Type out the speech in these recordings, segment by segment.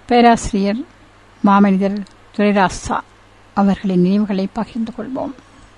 பேராசிரியர் மாமனிதர் துரைராசா அவர்களின் நினைவுகளை பகிர்ந்து கொள்வோம்.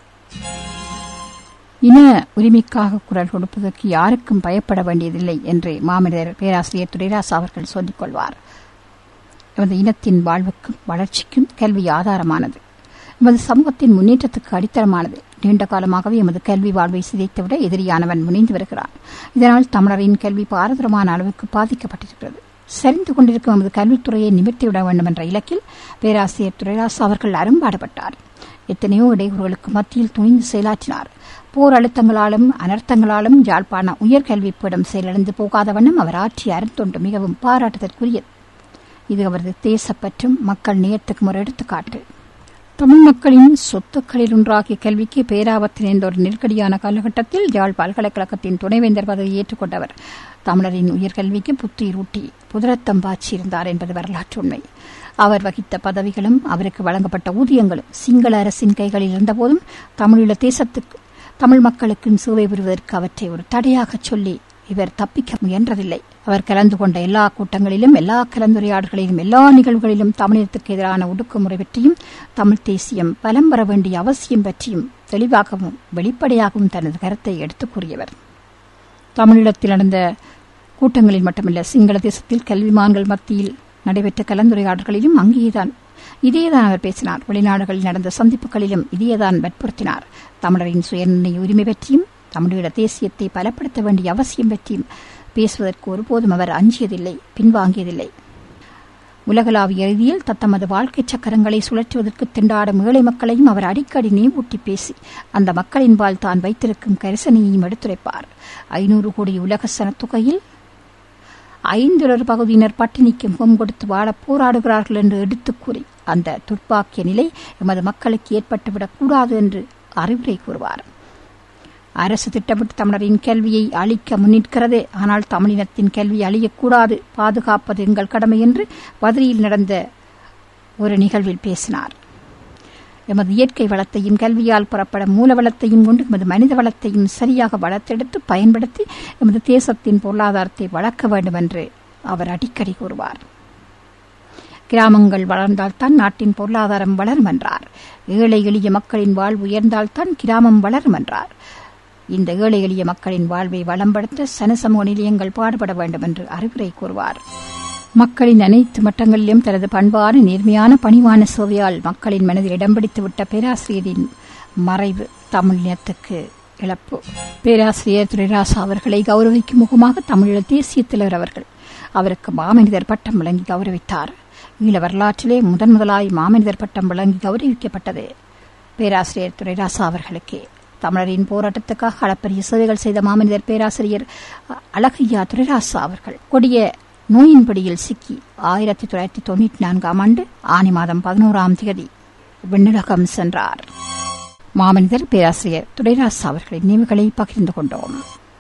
இன உரிமைக்காக குரல் கொடுப்பதற்கு யாருக்கும் பயப்பட வேண்டியதில்லை என்று மாமனிதர் பேராசிரியர் துரைராசா அவர்கள் சொல்லிக் கொள்வார். எமது இனத்தின் வாழ்வுக்கும் வளர்ச்சிக்கும் கல்வி ஆதாரமானது. எமது சமூகத்தின் முன்னேற்றத்துக்கு அடித்தளமானது. நீண்ட காலமாகவே எமது கல்வி வாழ்வை சிதைத்துவிட எதிரியானவன் முனைந்து வருகிறான். இதனால் தமிழரின் கல்வி பாரதூரமான அளவுக்கு பாதிக்கப்பட்டிருக்கிறது. சரிந்து கொண்டிருக்கும் எமது கல்வித்துறையை நிமிர்த்திவிட வேண்டும் என்ற இலக்கில் பேராசிரியர் துரைராசா அவர்கள் அரும்பாடுபட்டார். எத்தனையோ இடையூறுகளுக்கு மத்தியில் துணிந்து செயலாற்றினார். போர் அழுத்தங்களாலும் அனர்த்தங்களாலும் யாழ்ப்பாண உயர்கல்வி பீடம் செயலிழந்து போகாத வண்ணம் அவர் ஆற்றிய அருந்தொண்டு மிகவும் பாராட்டுதற்குரியது. இது அவரது தேசப்பற்றும் மக்கள் நேயத்துக்கும் ஒரு எடுத்துக்காட்டு. தமிழ் மக்களின் சொத்துக்களில் ஒன்றாகிய கல்விக்கு பேராபத்து நிறைந்த ஒரு நெருக்கடியான காலகட்டத்தில் யாழ் பல்கலைக்கழகத்தின் துணைவேந்தர் பதவியை ஏற்றுக்கொண்டவர் தமிழரின் உயர்கல்விக்கு புத்துயிர் ஊட்டி புதுரத்தம் பாய்ச்சியிருந்தார் என்பது வரலாற்று உண்மை. அவர் வகித்த பதவிகளும் அவருக்கு வழங்கப்பட்ட ஊதியங்களும் சிங்கள அரசின் கைகளில் இருந்தபோதும் தமிழீழ தேசத்துக்கு தமிழ் மக்களுக்கும் சேவை புரிவதற்கு அவற்றை ஒரு தடையாக சொல்லி இவர் தப்பிக்க முயன்றதில்லை. அவர் கலந்து கொண்ட எல்லா கூட்டங்களிலும், எல்லா கலந்துரையாடல்களிலும், எல்லா நிகழ்வுகளிலும் தமிழகத்துக்கு எதிரான ஒடுக்குமுறை பற்றியும் தமிழ் தேசியம் பலம் பெற வேண்டிய அவசியம் பற்றியும் தெளிவாகவும் வெளிப்படையாகவும் தனது கருத்தை எடுத்துக் கூறியவர். தமிழீழத்தில் நடந்த கூட்டங்களில் மட்டுமல்ல, சிங்கள தேசத்தில் கல்விமான்கள் மத்தியில் நடைபெற்ற கலந்துரையாடல்களிலும் இதேதான் அவர் பேசினார். வெளிநாடுகளில் நடந்த சந்திப்புகளிலும் இதேதான் வற்புறுத்தினார். தமிழரின் சுயநிர்ணய உரிமை பற்றியும் தமிழீழ தேசியத்தை பலப்படுத்த வேண்டிய அவசியம் பற்றியும் பேசுவதற்கு ஒருபோதும் அவர் அஞ்சியதில்லை, பின்வாங்கியதில்லை. உலகளாவிய ரீதியில் தத்தமது வாழ்க்கை சக்கரங்களை சுழற்றுவதற்கு திண்டாடும் ஏழை மக்களையும் அவர் அடிக்கடி நினைவூட்டி பேசி அந்த மக்களின் பால் தான் வைத்திருக்கும் கரிசனையையும் எடுத்துரைப்பார். 500 கோடி உலக சனத்தொகையில் 1/5 பகுதியினர் பட்டினிக்கு முகம் கொடுத்து வாழ போராடுகிறார்கள் என்று எடுத்துக் கூறி அந்த துர்ப்பாக்கிய நிலை எமது மக்களுக்கு ஏற்பட்டுவிடக் கூடாது என்று அறிவுரை கூறுவார். அரசு திட்டமிட்டு தமிழரின் கல்வியை அழிக்க முன்னிற்கிறது. ஆனால் தமிழினத்தின் கல்வி அழியக்கூடாது, பாதுகாப்பது எங்கள் கடமை என்று பதிலியில் நடந்த ஒரு நிகழ்வில் பேசினார். எமது இயற்கை வளத்தையும் கல்வியால் புறப்படும் மூல வளத்தையும் கொண்டு எமது மனித வளத்தையும் சரியாக வளர்த்தெடுத்து பயன்படுத்தி எமது தேசத்தின் பொருளாதாரத்தை வளர்க்க வேண்டும் என்று அவர் அடிக்கடி கூறுவார். கிராமங்கள் வளர்ந்தால்தான் நாட்டின் பொருளாதாரம் வளரும் என்றார். ஏழை எளிய மக்களின் வாழ்வு உயர்ந்தால்தான் கிராமம் வளரும் என்றார். இந்த ஏழை எளிய மக்களின் வாழ்வை வளம்படுத்த சனசமூக நிலையங்கள் பாடுபட வேண்டும் என்று அறிவுரை கூறுவார். மக்களின் அனைத்து மட்டங்களிலும் தனது பண்பான நேர்மையான பணிவான சேவையால் மக்களின் மனதில் இடம் பிடித்துவிட்ட பேராசிரியரின் மறைவு தமிழினத்துக்கு இழப்பு. பேராசிரியர் துரைராசா அவர்களை கௌரவிக்கும் முகமாக தமிழீழ தேசிய தலைவர் அவர்கள் அவருக்கு மாமனிதர் பட்டம் வழங்கி கௌரவித்தார். ஈழ வரலாற்றிலே முதலாய் மாமனிதர் பட்டம் வழங்கி கௌரவிக்கப்பட்டது பேராசிரியர் துரைராசா அவர்களுக்கே. தமிழரின் போராட்டத்துக்காக அளப்பரிய சேவைகள் செய்த மாமனிதர் பேராசிரியர் அழகையா துரைராசா அவர்கள் கொடிய நோயின் பிடியில் சிக்கி 1994 ஆண்டு ஆனி மாதம் 11ஆம் தேதி விண்ணுலகம் சென்றார். மாமனிதர் பேராசிரியர் துரைராசா அவர்களின் நினைவுகளை பகிர்ந்து கொண்டோம்.